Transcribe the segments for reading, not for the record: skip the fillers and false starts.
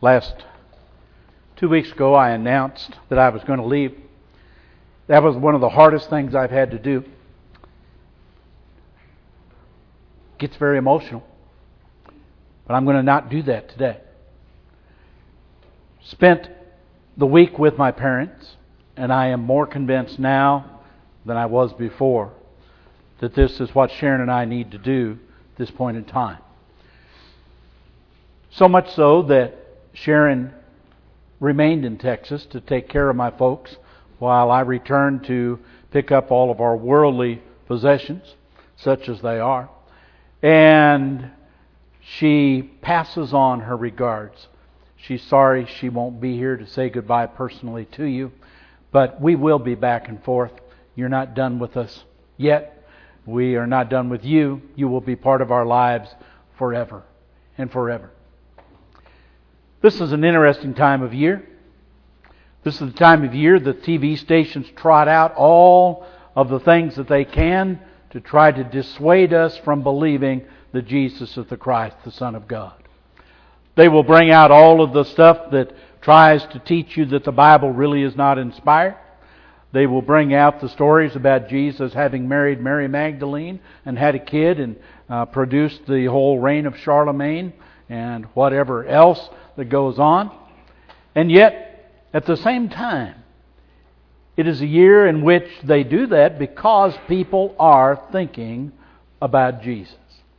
Last 2 weeks ago, I announced that I was going to leave. That was one of the hardest things I've had to do. It gets very emotional. But I'm going to not do that today. Spent the week with my parents, and I am more convinced now than I was before that this is what Sharon and I need to do at this point in time. So much so that Sharon remained in Texas to take care of my folks while I returned to pick up all of our worldly possessions, such as they are. And she passes on her regards. She's sorry she won't be here to say goodbye personally to you, but we will be back and forth. You're not done with us yet. We are not done with you. You will be part of our lives forever and forever. This is an interesting time of year. This is the time of year the TV stations trot out all of the things that they can to try to dissuade us from believing that Jesus is the Christ, the Son of God. They will bring out all of the stuff that tries to teach you that the Bible really is not inspired. They will bring out the stories about Jesus having married Mary Magdalene and had a kid and produced the whole reign of Charlemagne and whatever else that goes on. And yet, at the same time, it is a year in which they do that because people are thinking about Jesus.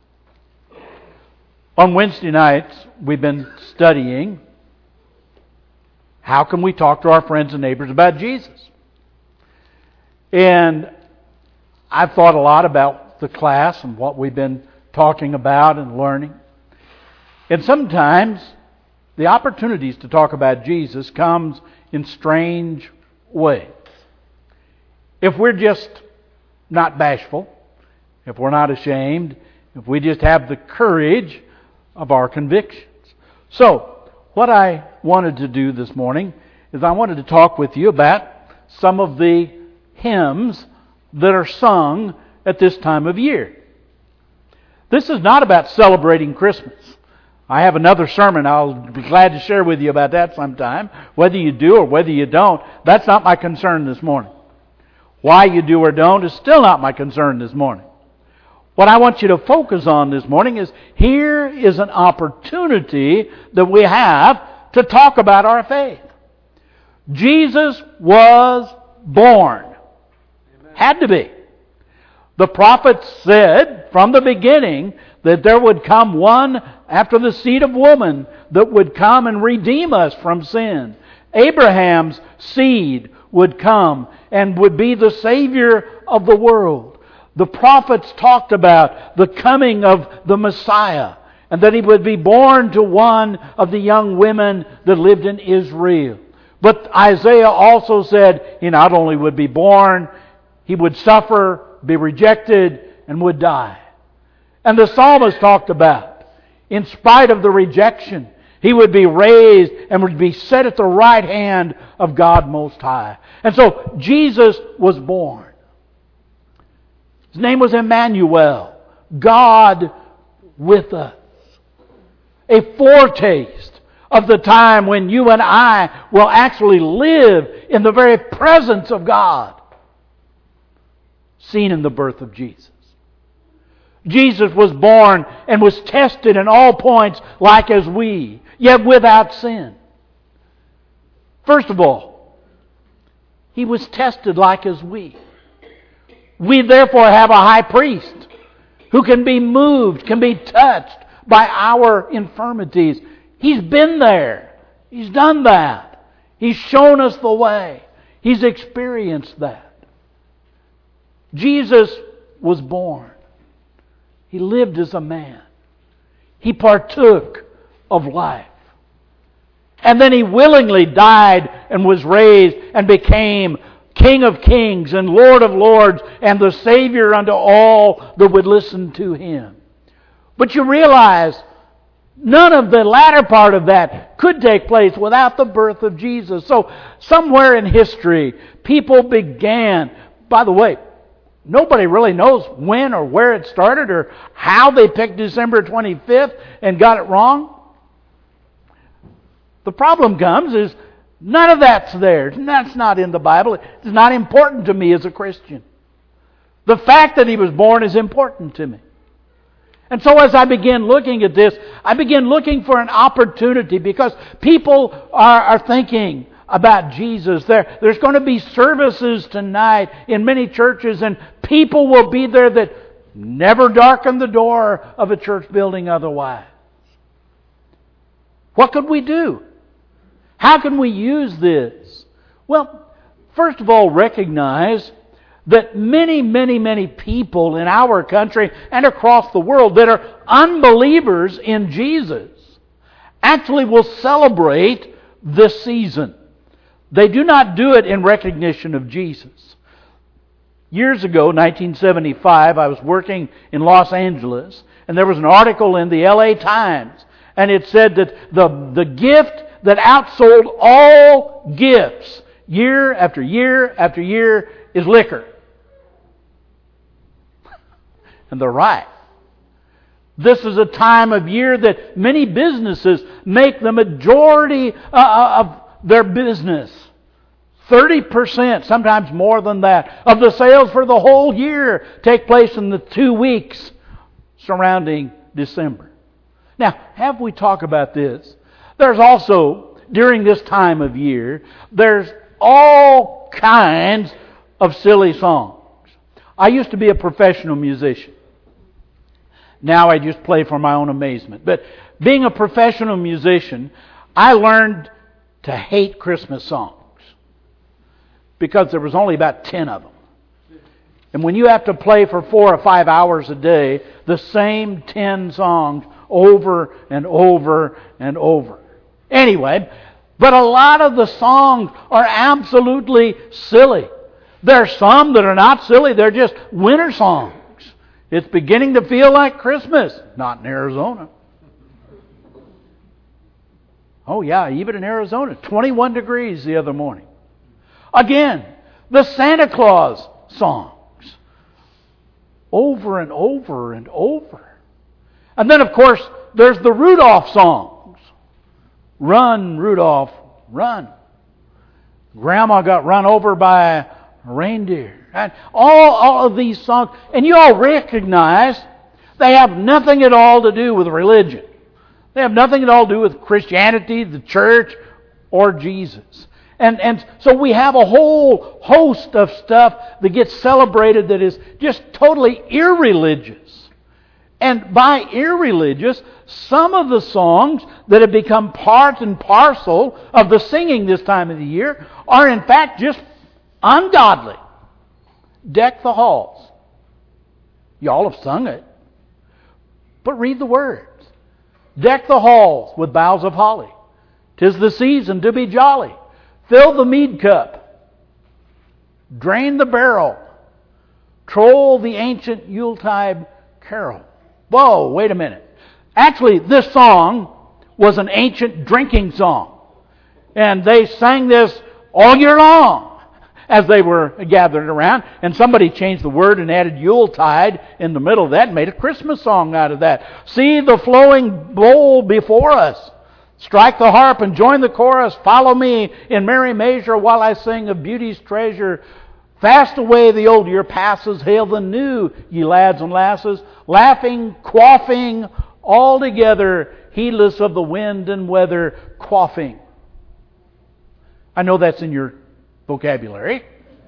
On Wednesday nights, we've been studying how can we talk to our friends and neighbors about Jesus. And I've thought a lot about the class and what we've been talking about and learning. And sometimes the opportunities to talk about Jesus comes in strange ways. If we're just not bashful, if we're not ashamed, if we just have the courage of our convictions. So, what I wanted to do this morning is I wanted to talk with you about some of the hymns that are sung at this time of year. This is not about celebrating Christmas. I have another sermon I'll be glad to share with you about that sometime. Whether you do or whether you don't, that's not my concern this morning. Why you do or don't is still not my concern this morning. What I want you to focus on this morning is here is an opportunity that we have to talk about our faith. Jesus was born. Had to be. The prophets said from the beginning that there would come one after the seed of woman that would come and redeem us from sin. Abraham's seed would come and would be the Savior of the world. The prophets talked about the coming of the Messiah and that He would be born to one of the young women that lived in Israel. But Isaiah also said He not only would be born, He would suffer, be rejected, and would die. And the psalmist talked about, in spite of the rejection, He would be raised and would be set at the right hand of God Most High. And so Jesus was born. His name was Emmanuel, God with us. A foretaste of the time when you and I will actually live in the very presence of God, seen in the birth of Jesus. Jesus was born and was tested in all points like as we, yet without sin. First of all, He was tested like as we. We therefore have a high priest who can be moved, can be touched by our infirmities. He's been there. He's done that. He's shown us the way. He's experienced that. Jesus was born. He lived as a man. He partook of life. And then He willingly died and was raised and became King of kings and Lord of lords and the Savior unto all that would listen to Him. But you realize none of the latter part of that could take place without the birth of Jesus. So somewhere in history, people began, by the way, nobody really knows when or where it started or how they picked December 25th and got it wrong. The problem comes is none of that's there. That's not in the Bible. It's not important to me as a Christian. The fact that He was born is important to me. And so as I begin looking at this, I begin looking for an opportunity because people are thinking about Jesus. There's going to be services tonight in many churches, and people will be there that never darken the door of a church building otherwise. What could we do? How can we use this? Well, first of all, recognize that many people in our country and across the world that are unbelievers in Jesus actually will celebrate this season. They do not do it in recognition of Jesus. Years ago, 1975, I was working in Los Angeles, and there was an article in the LA Times, and it said that the gift that outsold all gifts year after year after year is liquor. And they're right. This is a time of year that many businesses make the majority of their business. 30%, sometimes more than that, of the sales for the whole year take place in the 2 weeks surrounding December. Now, have we talked about this? There's also, during this time of year, there's all kinds of silly songs. I used to be a professional musician. Now I just play for my own amazement. But being a professional musician, I learned to hate Christmas songs because there was only about 10 of them. And when you have to play for 4 or 5 hours a day, the same 10 songs over and over and over. Anyway, but a lot of the songs are absolutely silly. There are some that are not silly, they're just winter songs. It's beginning to feel like Christmas. Not in Arizona. Oh yeah, even in Arizona. 21 degrees the other morning. Again, the Santa Claus songs. Over and over and over. And then of course, there's the Rudolph songs. Run, Rudolph, run. Grandma got run over by a reindeer. And all of these songs, and you all recognize they have nothing at all to do with religion. They have nothing at all to do with Christianity, the church, or Jesus. And so we have a whole host of stuff that gets celebrated that is just totally irreligious. And by irreligious, some of the songs that have become part and parcel of the singing this time of the year are in fact just ungodly. Deck the halls. Y'all have sung it. But read the words. Deck the halls with boughs of holly. 'Tis the season to be jolly. Fill the mead cup. Drain the barrel. Troll the ancient Yuletide carol. Whoa, wait a minute. Actually, this song was an ancient drinking song. And they sang this all year long as they were gathered around. And somebody changed the word and added Yuletide in the middle of that and made a Christmas song out of that. See the flowing bowl before us. Strike the harp and join the chorus. Follow me in merry measure while I sing of beauty's treasure. Fast away the old year passes. Hail the new, ye lads and lasses. Laughing, quaffing, all together, heedless of the wind and weather, quaffing. I know that's in your vocabulary.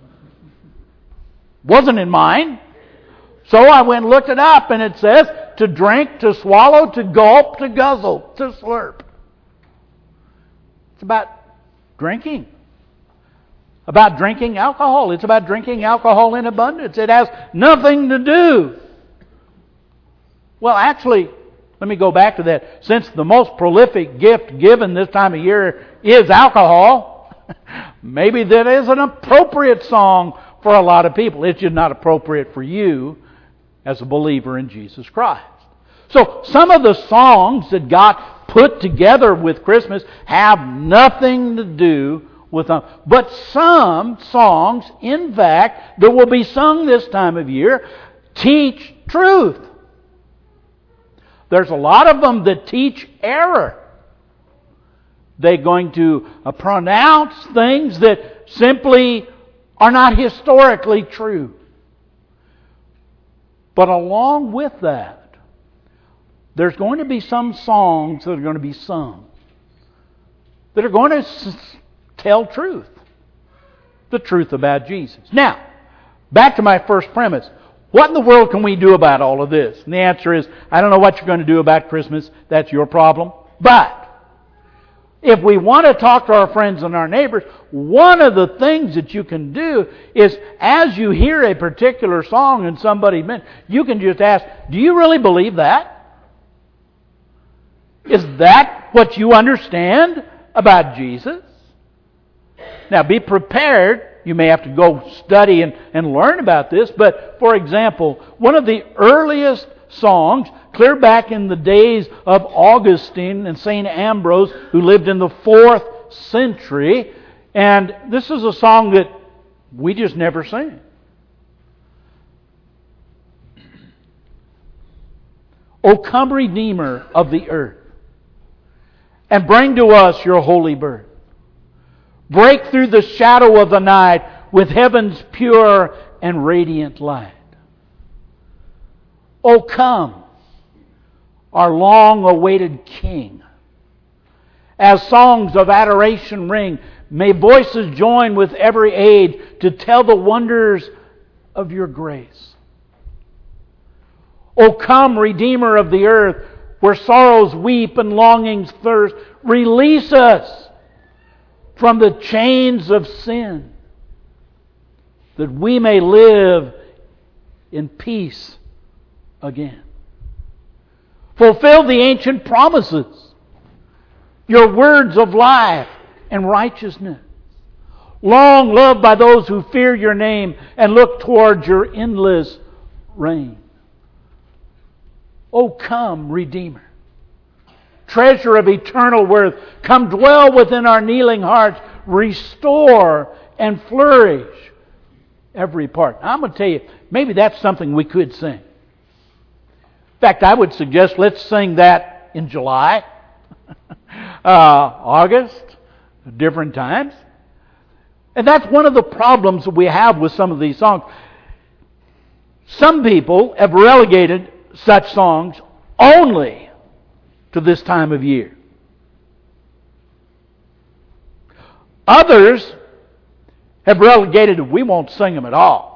Wasn't in mine. So I went and looked it up, and it says to drink, to swallow, to gulp, to guzzle, to slurp. It's about drinking. About drinking alcohol. It's about drinking alcohol in abundance. It has nothing to do. Well, actually, let me go back to that. Since the most prolific gift given this time of year is alcohol, maybe that is an appropriate song for a lot of people. It's just not appropriate for you as a believer in Jesus Christ. So some of the songs that got put together with Christmas have nothing to do with them. But some songs, in fact, that will be sung this time of year, teach truth. There's a lot of them that teach error. They're going to pronounce things that simply are not historically true. But along with that, there's going to be some songs that are going to be sung that are going to tell truth. The truth about Jesus. Now, back to my first premise. What in the world can we do about all of this? And the answer is, I don't know what you're going to do about Christmas. That's your problem. But if we want to talk to our friends and our neighbors, one of the things that you can do is, as you hear a particular song and somebody mentions, you can just ask, do you really believe that? Is that what you understand about Jesus? Now, be prepared. You may have to go study and learn about this. But, for example, one of the earliest songs, clear back in the days of Augustine and St. Ambrose, who lived in the 4th century, and this is a song that we just never sing. O come, Redeemer of the earth, and bring to us your holy birth. Break through the shadow of the night with heaven's pure and radiant light. O come, our long-awaited King. As songs of adoration ring, may voices join with every age to tell the wonders of your grace. O come, Redeemer of the earth, where sorrows weep and longings thirst, release us from the chains of sin, that we may live in peace again. Fulfill the ancient promises, your words of life and righteousness, long loved by those who fear your name and look towards your endless reign. O come, Redeemer, treasure of eternal worth, come dwell within our kneeling hearts, restore and flourish every part. Now, I'm going to tell you, maybe that's something we could sing. In fact, I would suggest let's sing that in July, August, different times. And that's one of the problems that we have with some of these songs. Some people have relegated such songs only to this time of year. Others have relegated, we won't sing them at all.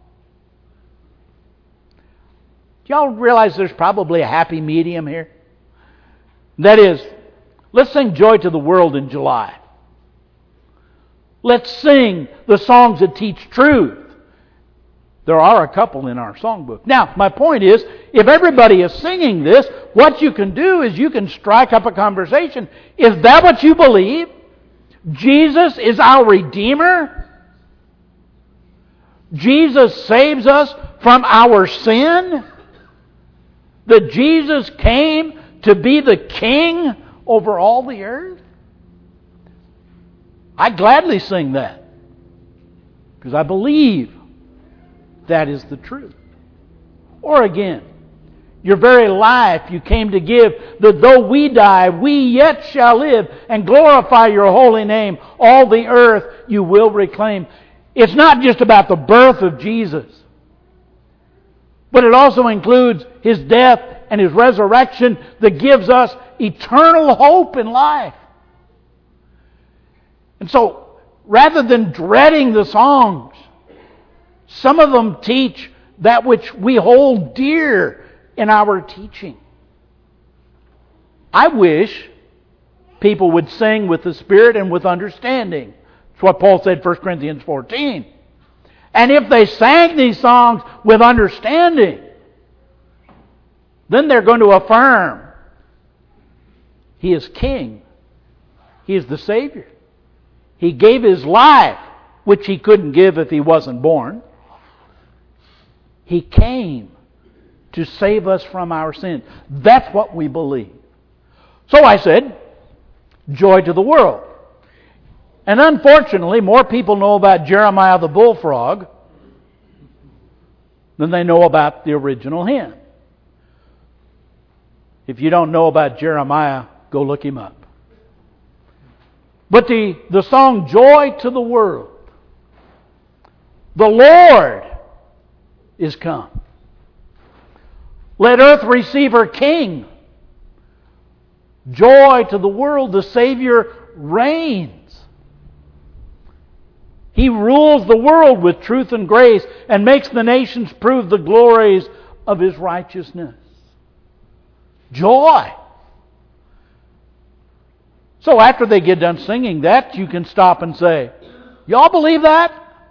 Do y'all realize there's probably a happy medium here? That is, let's sing Joy to the World in July. Let's sing the songs that teach truth. There are a couple in our songbook. Now, my point is, if everybody is singing this, what you can do is you can strike up a conversation. Is that what you believe? Jesus is our Redeemer? Jesus saves us from our sin? That Jesus came to be the King over all the earth? I gladly sing that, because I believe that is the truth. Or again, your very life you came to give, that though we die, we yet shall live and glorify your holy name. All the earth you will reclaim. It's not just about the birth of Jesus, but it also includes His death and His resurrection that gives us eternal hope in life. And so, rather than dreading the songs, some of them teach that which we hold dear in our teaching. I wish people would sing with the Spirit and with understanding. That's what Paul said in 1 Corinthians 14. And if they sang these songs with understanding, then they're going to affirm He is King. He is the Savior. He gave His life, which He couldn't give if He wasn't born. He came to save us from our sins. That's what we believe. So I said, joy to the world. And unfortunately, more people know about Jeremiah the bullfrog than they know about the original hymn. If you don't know about Jeremiah, go look him up. But the song, Joy to the World, the Lord is come. Let earth receive her King. Joy to the world, the Savior reigns. He rules the world with truth and grace and makes the nations prove the glories of His righteousness. Joy. So after they get done singing that, you can stop and say, y'all believe that?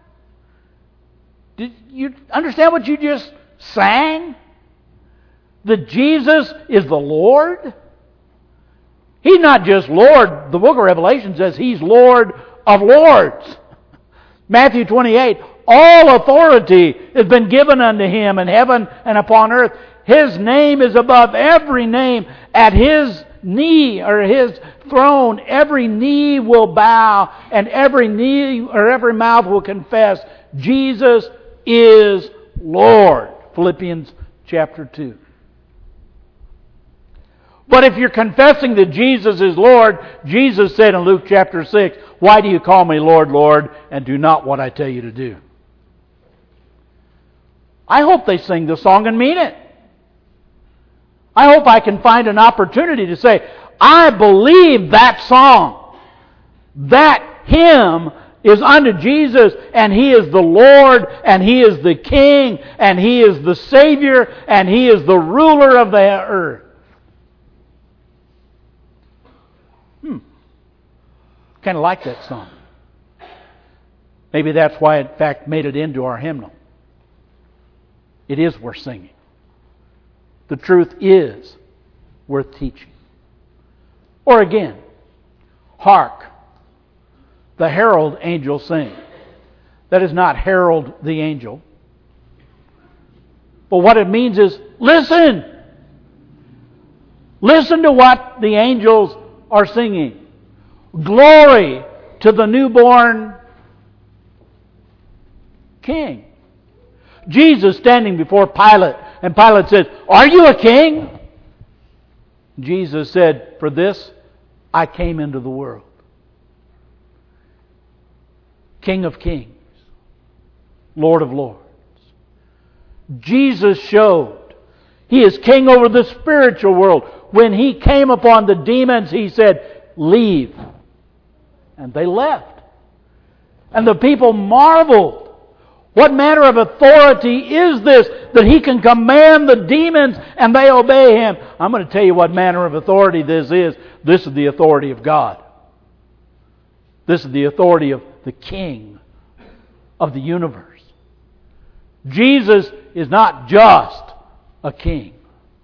Did you understand what you just sang? That Jesus is the Lord? He's not just Lord. The book of Revelation says He's Lord of Lords. Matthew 28, all authority has been given unto Him in heaven and upon earth. His name is above every name. At His knee or His throne, every knee will bow and every knee or every mouth will confess Jesus is Lord. Philippians chapter 2. But if you're confessing that Jesus is Lord, Jesus said in Luke chapter 6, why do you call me Lord, Lord, and do not what I tell you to do? I hope they sing the song and mean it. I hope I can find an opportunity to say, I believe that song. That hymn is unto Jesus, and He is the Lord, and He is the King, and He is the Savior, and He is the ruler of the earth. Kind of like that song. Maybe that's why, in fact, made it into our hymnal. It is worth singing. The truth is worth teaching. Or again, hark, the herald angels sing. That is not herald the angel. But what it means is listen. Listen to what the angels are singing. Glory to the newborn King. Jesus standing before Pilate, and Pilate said, are you a king? Jesus said, for this I came into the world. King of kings, Lord of lords. Jesus showed He is king over the spiritual world. When He came upon the demons, He said, leave. And they left. And the people marveled. What manner of authority is this that He can command the demons and they obey Him? I'm going to tell you what manner of authority this is. This is the authority of God. This is the authority of the King of the universe. Jesus is not just a king.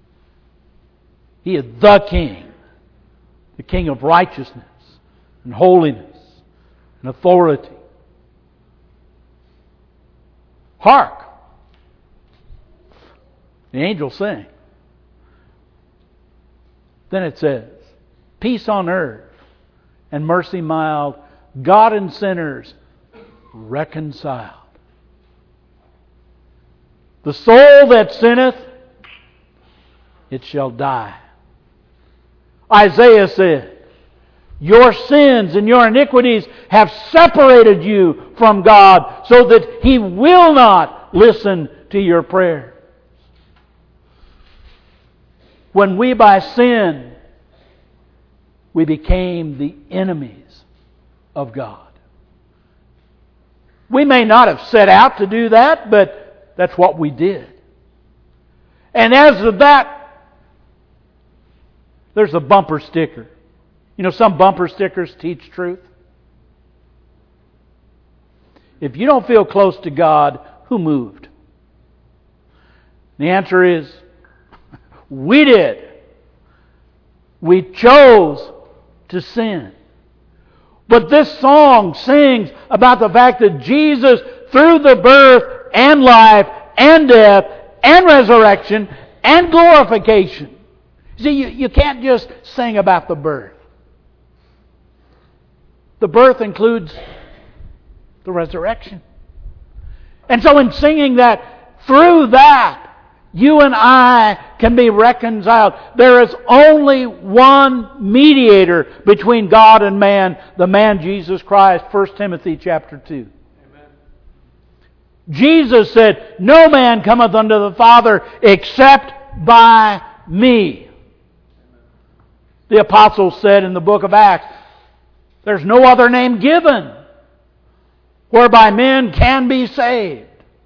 He is the King. The King of righteousness and holiness and authority. Hark! The angels sing. Then it says, peace on earth and mercy mild, God and sinners reconciled. The soul that sinneth, it shall die. Isaiah said, your sins and your iniquities have separated you from God so that He will not listen to your prayer. When we by sin, we became the enemies of God. We may not have set out to do that, but that's what we did. And as of that, there's a bumper sticker. You know, some bumper stickers teach truth. If you don't feel close to God, who moved? The answer is, we did. We chose to sin. But this song sings about the fact that Jesus, through the birth and life and death and resurrection and glorification. See, you can't just sing about the birth. The birth includes the resurrection. And so in singing that, through that, You and I can be reconciled. There is only one mediator between God and man, the man Jesus Christ. 1 Timothy chapter 2. Amen. Jesus said, "No man cometh unto the Father except by me." The apostles said in the book of Acts, "There's no other name given whereby men can be saved."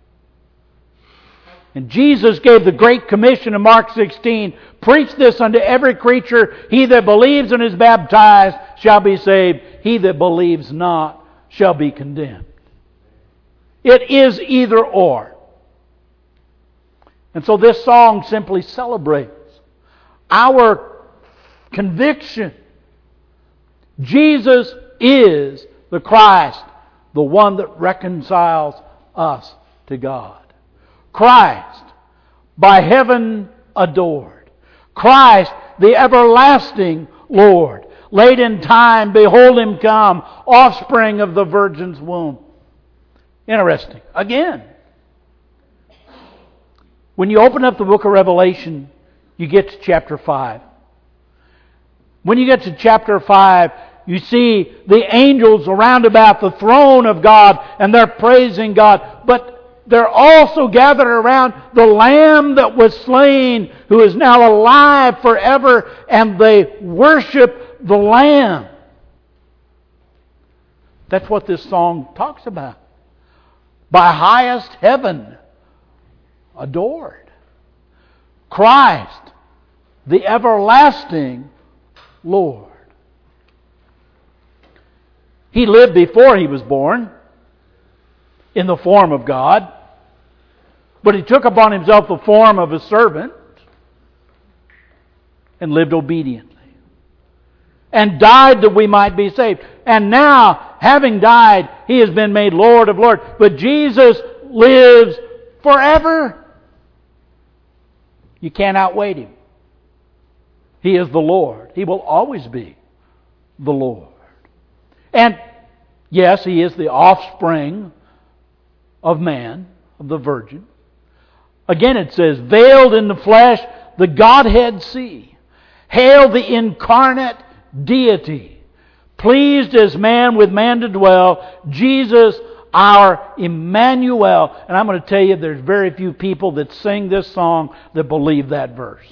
And Jesus gave the Great Commission in Mark 16, "Preach this unto every creature. He that believes and is baptized shall be saved. He that believes not shall be condemned." It is either or. And so this song simply celebrates our conviction. Jesus is the Christ, the one that reconciles us to God. Christ, by heaven adored. Christ, the everlasting Lord. Late in time, behold Him come, offspring of the Virgin's womb. Interesting. Again, when you open up the book of Revelation, you get to chapter 5. When you get to chapter 5, you see the angels around about the throne of God, and they're praising God. But they're also gathered around the Lamb that was slain, who is now alive forever, and they worship the Lamb. That's what this song talks about. By highest heaven adored. Christ, the everlasting Lord. He lived before He was born in the form of God, but He took upon Himself the form of a servant and lived obediently and died that we might be saved. And now, having died, He has been made Lord of Lords. But Jesus lives forever. You can't outwait Him. He is the Lord. He will always be the Lord. And yes, He is the offspring of man, of the Virgin. Again it says, veiled in the flesh, the Godhead see. Hail the incarnate deity. Pleased as man with man to dwell, Jesus our Emmanuel. And I'm going to tell you, there's very few people that sing this song that believe that verse.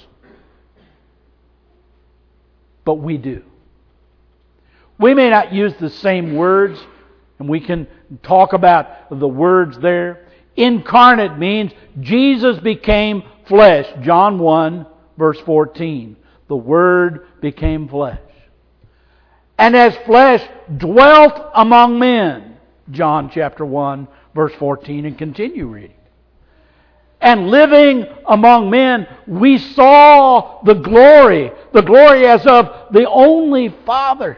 But we do. We may not use the same words, and we can talk about the words there. Incarnate means Jesus became flesh. John 1, verse 14. The Word became flesh. And as flesh dwelt among men. John chapter 1, verse 14, and continue reading. And living among men, we saw the glory as of the only Father.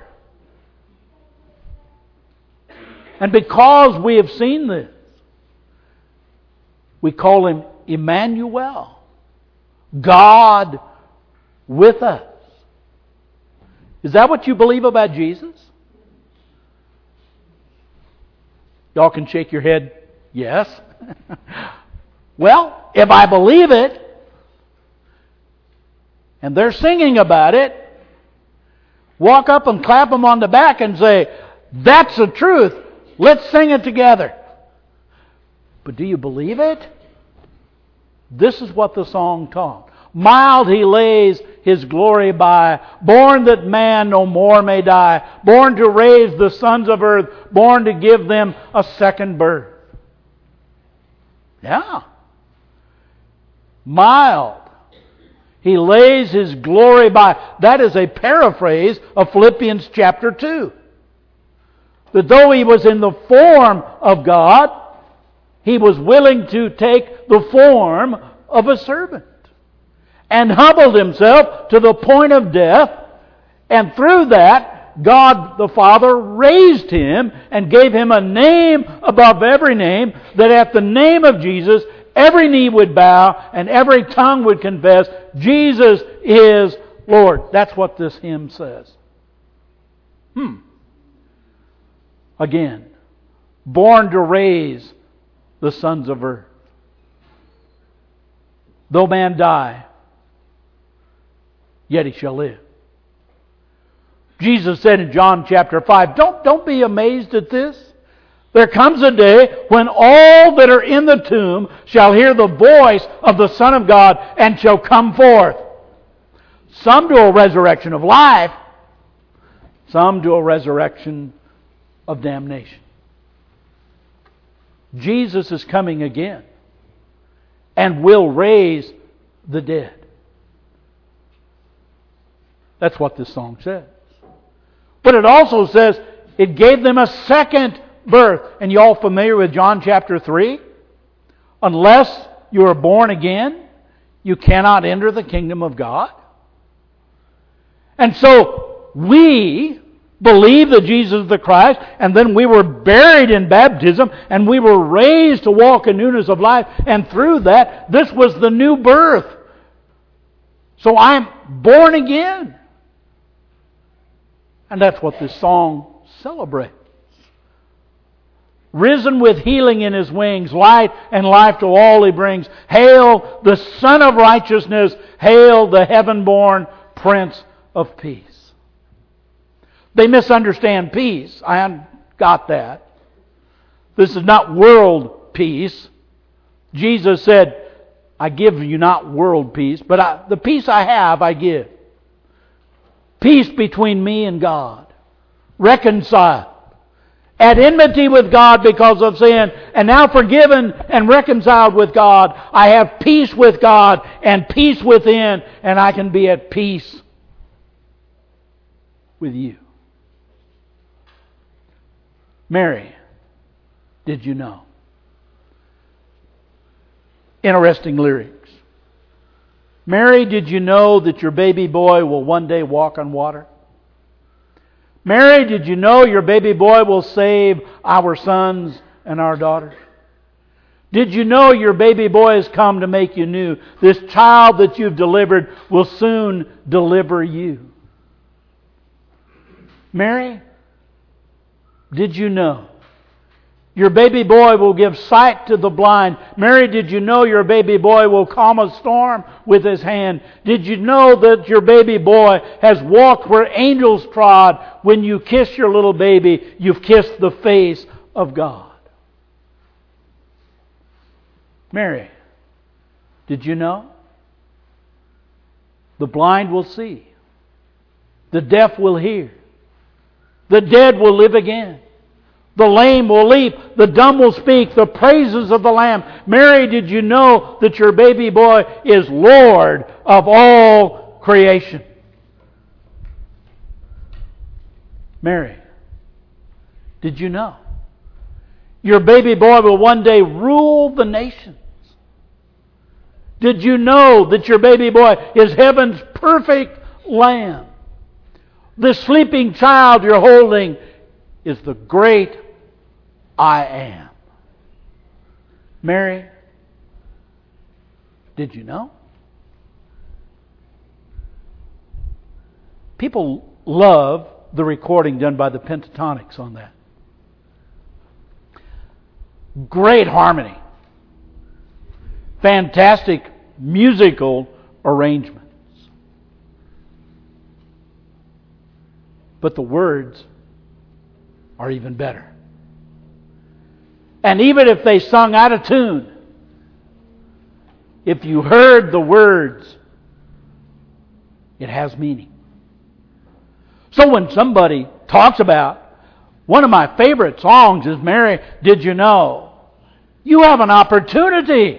And because we have seen this, we call Him Emmanuel, God with us. Is that what you believe about Jesus? Y'all can shake your head, yes. Well, if I believe it, and they're singing about it, walk up and clap them on the back and say, "That's the truth. Let's sing it together." But do you believe it? This is what the song taught. Mild He lays His glory by, born that man no more may die, born to raise the sons of earth, born to give them a second birth. Yeah. Mild He lays His glory by. That is a paraphrase of Philippians chapter 2. That though He was in the form of God, He was willing to take the form of a servant. And humbled Himself to the point of death. And through that, God the Father raised Him and gave Him a name above every name, that at the name of Jesus, every knee would bow and every tongue would confess, Jesus is Lord. That's what this hymn says. Again, born to raise the sons of earth. Though man die, yet he shall live. Jesus said in John chapter 5, don't be amazed at this. There comes a day when all that are in the tomb shall hear the voice of the Son of God and shall come forth. Some to a resurrection of life, some to a resurrection of damnation. Jesus is coming again and will raise the dead. That's what this song says. But it also says it gave them a second birth. And you all familiar with John chapter 3? Unless you are born again, you cannot enter the kingdom of God. And so we believe that Jesus is the Christ, and then we were buried in baptism, and we were raised to walk in newness of life, and through that, this was the new birth. So I'm born again. And that's what this song celebrates. Risen with healing in His wings, light and life to all He brings. Hail the Son of Righteousness, hail the heaven-born Prince of Peace. They misunderstand peace. I got that. This is not world peace. Jesus said, I give you not world peace, but the peace I have, I give. Peace between me and God. Reconciled. At enmity with God because of sin, and now forgiven and reconciled with God. I have peace with God and peace within, and I can be at peace with you. Mary, did you know? Interesting lyrics. Mary, did you know that your baby boy will one day walk on water? Mary, did you know your baby boy will save our sons and our daughters? Did you know your baby boy has come to make you new? This child that you've delivered will soon deliver you. Mary, did you know your baby boy will give sight to the blind? Mary, did you know your baby boy will calm a storm with his hand? Did you know that your baby boy has walked where angels trod? When you kiss your little baby, you've kissed the face of God. Mary, did you know? The blind will see. The deaf will hear. The dead will live again. The lame will leap. The dumb will speak. The praises of the Lamb. Mary, did you know that your baby boy is Lord of all creation? Mary, did you know your baby boy will one day rule the nations? Did you know that your baby boy is heaven's perfect Lamb? The sleeping child you're holding is the great I Am. Mary, did you know? People love the recording done by the Pentatonics on that. Great harmony. Fantastic musical arrangements. But the words are even better. And even if they sung out of tune, if you heard the words, it has meaning. So when somebody talks about, one of my favorite songs is Mary, Did You Know? You have an opportunity.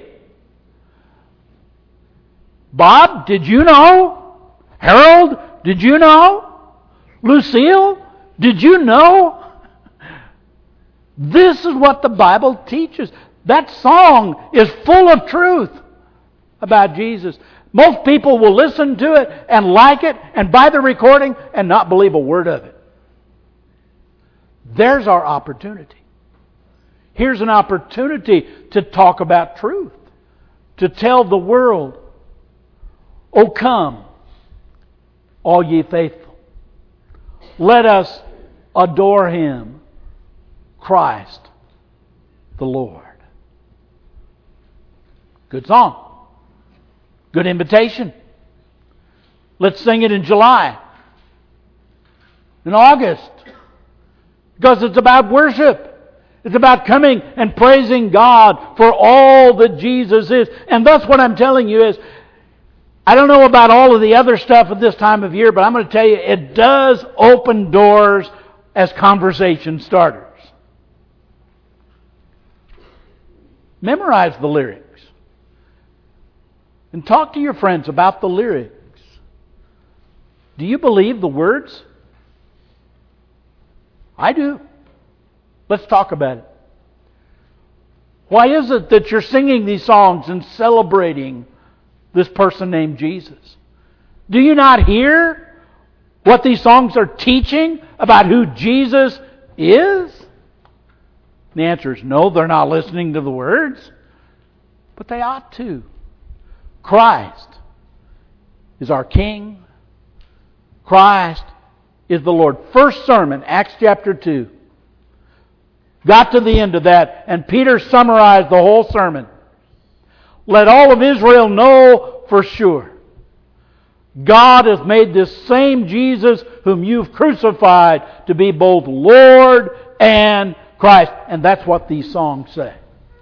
Bob, did you know? Harold, did you know? Lucille, did you know? This is what the Bible teaches. That song is full of truth about Jesus. Most people will listen to it and like it and buy the recording and not believe a word of it. There's our opportunity. Here's an opportunity to talk about truth. To tell the world, "O come, all ye faithful. Let us adore Him, Christ the Lord." Good song. Good invitation. Let's sing it in July, in August, because it's about worship. It's about coming and praising God for all that Jesus is. And that's what I'm telling you is, I don't know about all of the other stuff at this time of year, but I'm going to tell you, it does open doors as conversation starters. Memorize the lyrics. And talk to your friends about the lyrics. Do you believe the words? I do. Let's talk about it. Why is it that you're singing these songs and celebrating this person named Jesus? Do you not hear what these songs are teaching about who Jesus is? The answer is no, they're not listening to the words. But they ought to. Christ is our King. Christ is the Lord. First sermon, Acts chapter 2. Got to the end of that, and Peter summarized the whole sermon. Let all of Israel know for sure. God has made this same Jesus whom you've crucified to be both Lord and Christ. And that's what these songs say.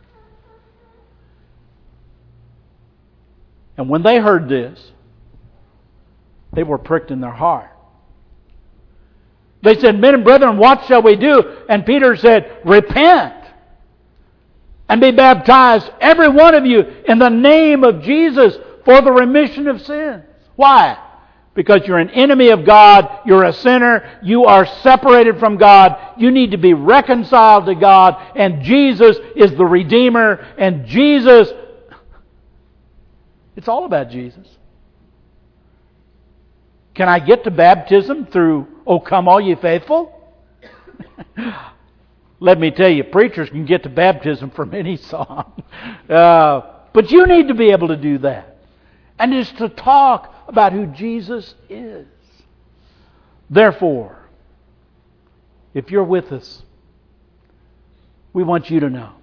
And when they heard this, they were pricked in their heart. They said, men and brethren, what shall we do? And Peter said, repent and be baptized, every one of you, in the name of Jesus for the remission of sins. Why? Because you're an enemy of God, you're a sinner, you are separated from God, you need to be reconciled to God, and Jesus is the Redeemer, and Jesus, it's all about Jesus. Can I get to baptism through "O Come All Ye Faithful"? Let me tell you, preachers can get to baptism from any song. But you need to be able to do that. And it's to talk about who Jesus is. Therefore, if you're with us, we want you to know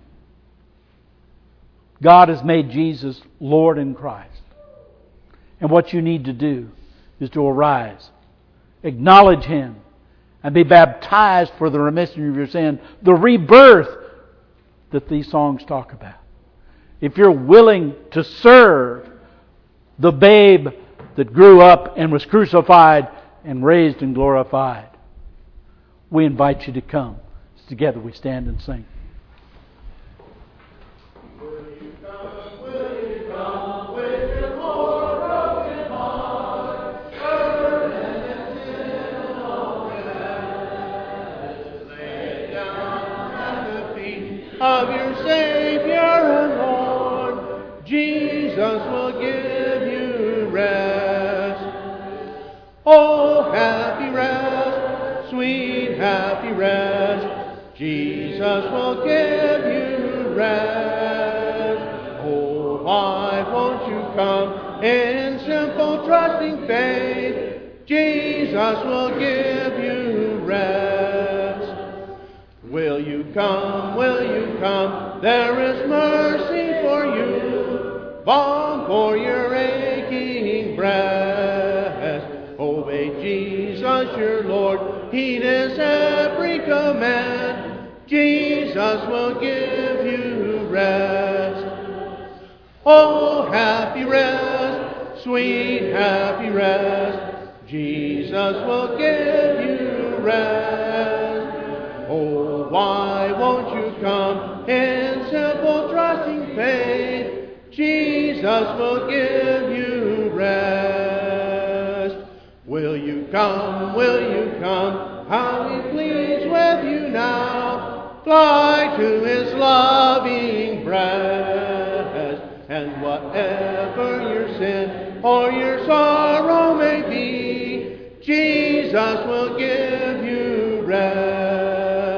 God has made Jesus Lord and Christ. And what you need to do is to arise, acknowledge Him, and be baptized for the remission of your sin, the rebirth that these songs talk about. If you're willing to serve the babe that grew up and was crucified and raised and glorified, we invite you to come. Together we stand and sing. Of your Savior and Lord, Jesus will give you rest. Oh, happy rest, sweet happy rest, Jesus will give you rest. Oh, why won't you come in simple trusting faith? Jesus will give you rest. Will you come? Will you come? There is mercy for you, balm for your aching breast. Obey Jesus your Lord, heed His every command. Jesus will give you rest. Oh, happy rest, sweet happy rest, Jesus will give you rest. Oh, why won't you come in simple trusting faith? Jesus will give you rest. Will you come? Will you come? How He pleads with you now. Fly to His loving breast. And whatever your sin or your sorrow may be, Jesus will give you rest.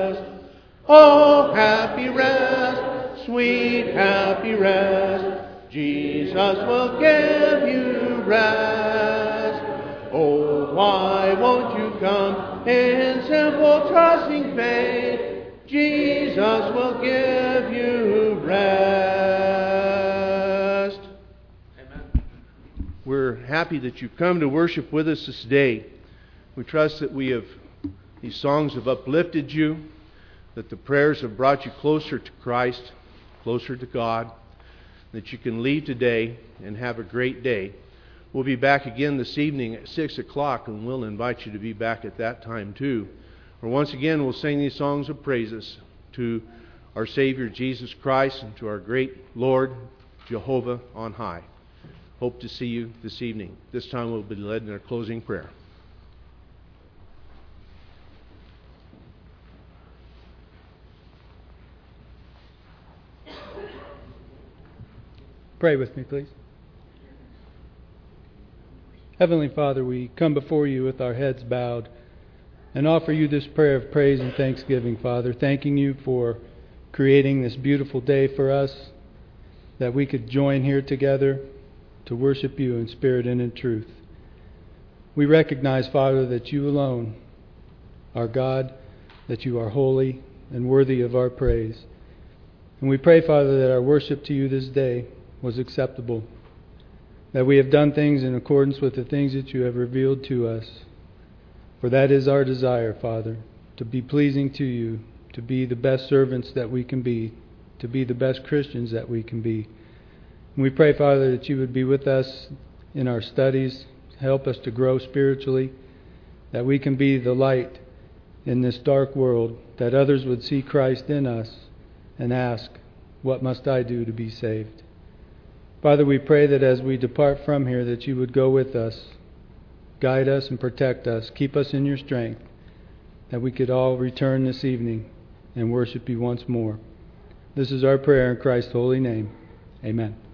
Oh, happy rest, sweet happy rest, Jesus will give you rest. Oh, why won't you come in simple trusting faith? Jesus will give you rest. Amen. we're happy that you've come to worship with us this day. We trust that these songs have uplifted you, that the prayers have brought you closer to Christ, closer to God, that you can leave today and have a great day. We'll be back again this evening at 6 o'clock, and we'll invite you to be back at that time too. Where once again we'll sing these songs of praises to our Savior Jesus Christ and to our great Lord Jehovah on high. Hope to see you this evening. This time we'll be led in our closing prayer. Pray with me, please. Heavenly Father, we come before you with our heads bowed and offer you this prayer of praise and thanksgiving, Father, thanking you for creating this beautiful day for us, that we could join here together to worship you in spirit and in truth. We recognize, Father, that you alone are God, that you are holy and worthy of our praise. And we pray, Father, that our worship to you this day was acceptable, that we have done things in accordance with the things that you have revealed to us. For that is our desire, Father, to be pleasing to you, to be the best servants that we can be, to be the best Christians that we can be. And we pray, Father, that you would be with us in our studies, help us to grow spiritually, that we can be the light in this dark world, that others would see Christ in us and ask, what must I do to be saved? Father, we pray that as we depart from here, that you would go with us, guide us and protect us, keep us in your strength, that we could all return this evening and worship you once more. This is our prayer in Christ's holy name. Amen.